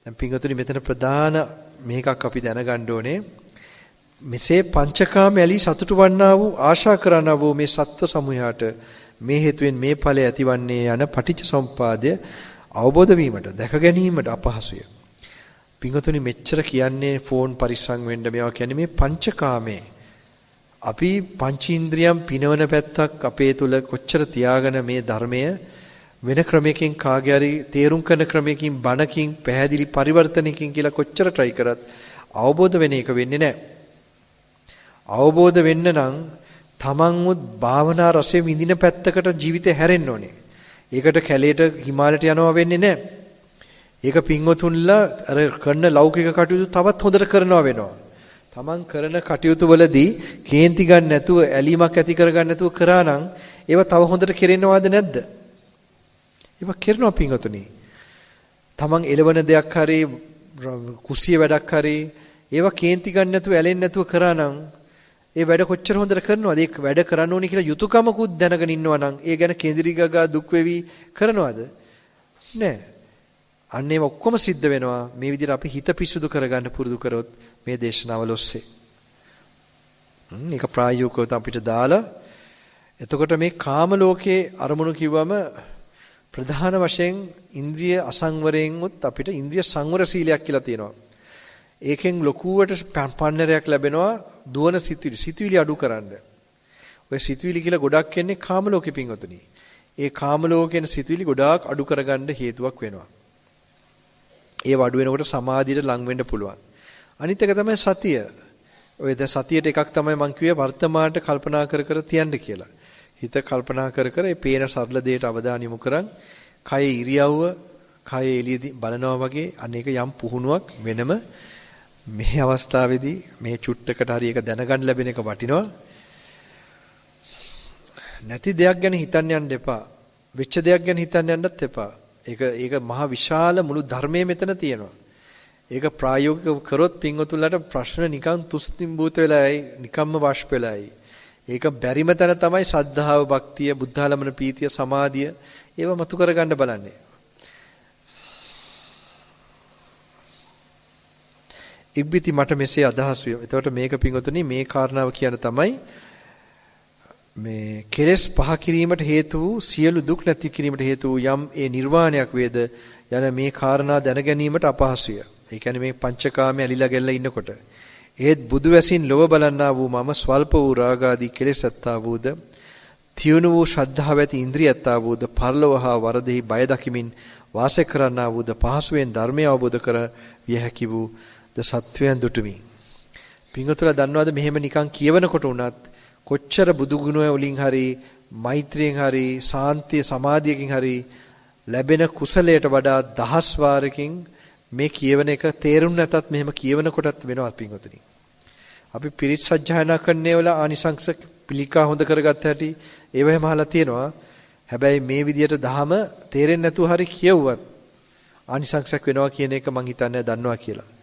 දැන් පින්වතුනි මෙතන ප්‍රධාන මේකක් අපි දැනගන්න ඕනේ. මෙසේ පංචකාම ඇලී සතුටු වන්නා වූ ආශා කරනා වූ මේ සත්ව සමූහයට මේ හේතුවෙන් මේ ඵලය ඇතිවන්නේ යන පටිච්ච සමුප්පාදය අවබෝධ වීමට දැක ගැනීමට අපහසුය. පින්වතුනි මෙච්චර කියන්නේ ෆෝන් පරිස්සම් වෙන්න මේවා කියන්නේ මේ පංචකාමේ අපි පංචීන්ද්‍රියම් පිනවන පැත්තක් අපේ තුල කොච්චර තියාගෙන මේ ධර්මය වෙන ක්‍රමයකින් කාගේ හරි තේරුම් කරන ක්‍රමයකින් බණකින් පැහැදිලි පරිවර්තනයකින් කියලා කොච්චර try කරත් අවබෝධ වෙන එක වෙන්නේ නැහැ. අවබෝධ වෙන්න නම් තමන්වත් භාවනා රසය විඳින පැත්තකට ජීවිතේ හැරෙන්න ඕනේ. ඒකට කැලේට හිමාලයට යනවා වෙන්නේ නැහැ. ඒක පින්වතුන්ලා අර කරන ලෞකික කටයුතු තවත් හොඳට කරනවා වෙනවා. තමන් කරන කටයුතු වලදී කේන්ති ගන්න නැතුව ඇලීමක් ඇති කර ගන්න නැතුව කරා නම් ඒව තව හොඳට කෙරෙනවද නැද්ද? ඒව කරනවා පින්වතුනි. තමන් එළවන දෙයක් හරි කුස්සිය වැඩක් හරි ඒව කේන්ති ගන්න නැතුව ඇලෙන්නේ නැතුව කරා නම් ඒ වැඩ කොච්චර හොඳට කරනවද? ඒක වැඩ කරන්න ඕනි කියලා යුතුයකමකුත් දැනගෙන ඉන්නවා නම් ඒ ගැන කේන්ද්‍රී ගගා දුක් වෙවි කරනවද? නෑ. අන්න ඒව ඔක්කොම සිද්ධ වෙනවා මේ විදිහට අපි හිත පිසුදු කරගන්න පුරුදු කරොත් මේ දේශනාවල ඔස්සේ. මේක ප්‍රායෝගිකව අපිට දාලා එතකොට මේ කාම ලෝකයේ අරමුණු කිව්වම ප්‍රධාන වශයෙන් ඉන්ද්‍රිය අසංවරයෙන් උත් අපිට ඉන්ද්‍රිය සංවර සීලයක් කියලා තියෙනවා. ඒකෙන් ලොකුවට පන්නරයක් ලැබෙනවා දුවන සිතුවිලි අඩු කරන්න. ඔය සිතුවිලි කියලා ගොඩක් එන්නේ කාම ලෝකෙ පින්වතුනි. ඒ කාම ලෝකෙන සිතුවිලි ගොඩාක් අඩු කරගන්න හේතුවක් වෙනවා. ඒ වඩු වෙනකොට සමාධියට ලං වෙන්න පුළුවන්. අනිත් එක තමයි සතිය. ඔය දැන් සතියට එකක් තමයි මම කිව්වේ වර්තමානට කල්පනා කර කර තියන්න කියලා. හිත කල්පනා කර කර මේ පේන සරල දෙයට අවධානය යොමු කරන් කය ඉරියව්ව කය එළියදී බලනවා වගේ අනේක යම් පුහුණුවක් වෙනම මේ අවස්ථාවේදී මේ චුට්ටකට හරි එක දැනගන්න ලැබෙන එක වටිනවා. නැති දෙයක් ගැන හිතන්න යන්න එපා. වෙච්ච දෙයක් ගැන හිතන්න යන්නත් එපා. ඒක මහා විශාල මුළු ධර්මයේ මෙතන තියෙනවා. ඒක ප්‍රායෝගිකව කරොත් පින්වතුන්ලට ප්‍රශ්න නිකන් තුස්තිම්බූත වෙලායි නිකම්ම වාෂ්ප වෙලායි. ඒක බැරිම තැන තමයි සද්ධාව, භක්තිය, බුද්ධාලමන පීතිය, සමාධිය ඒව මතු කරගන්න බලන්නේ. ඉක්බිති මට මෙසේ අදහස් වේ. එතකොට මේක පින්වතුනි මේ කාරණාව කියන තමයි මේ කෙලෙස් පහ කිරීමට හේතු වූ සියලු දුක් නැති කිරීමට හේතු වූ යම් ඒ නිර්වාණයක් වේද යන මේ කාරණා දැන ගැනීමට අපහසුය. ඒ කියන්නේ මේ පංචකාමයේ ඇලිලා ගැල්ලා ඉන්නකොට ඒත් බුදු වැසින් ලොව බලන්නා වූ මම ස්වල්ප වූ රාගාදී කෙලෙස් ඇත්තා වූද තියුණු වූ ශ්‍රද්ධාව ඇති ඉන්ද්‍රිය ඇත්තා වූද පරලොව හා වරදෙහි බය දකිමින් වාසය කරන්නා වූද පහසුවෙන් ධර්මය අවබෝධ කර විය හැකි වූ ද සත්වයන් දුටුමි. පින්වතුන්ලා දන්නවද මෙහෙම නිකන් කියවනකොට උනත් කොච්චර බුදු ගුණ වලින් හරි මෛත්‍රියෙන් හරි සාන්තිය සමාධියකින් හරි ලැබෙන කුසලයට වඩා දහස් වාරකින් මේ කියවන එක තේරුම් නැතත් මෙහෙම කියවන කොටත් වෙනවා පින්වතුනි. අපි පිරිත් සජ්ජායනා කරන්නේ වල ආනිසංස පිළිකා හොඳ කරගත්ත හැටි ඒවෙම අහලා තියෙනවා. හැබැයි මේ විදියට දහම තේරෙන්නේ නැතුව හරි කියවුවත් ආනිසංසක් වෙනවා කියන එක මං හිතන්නේ දන්නවා කියලා.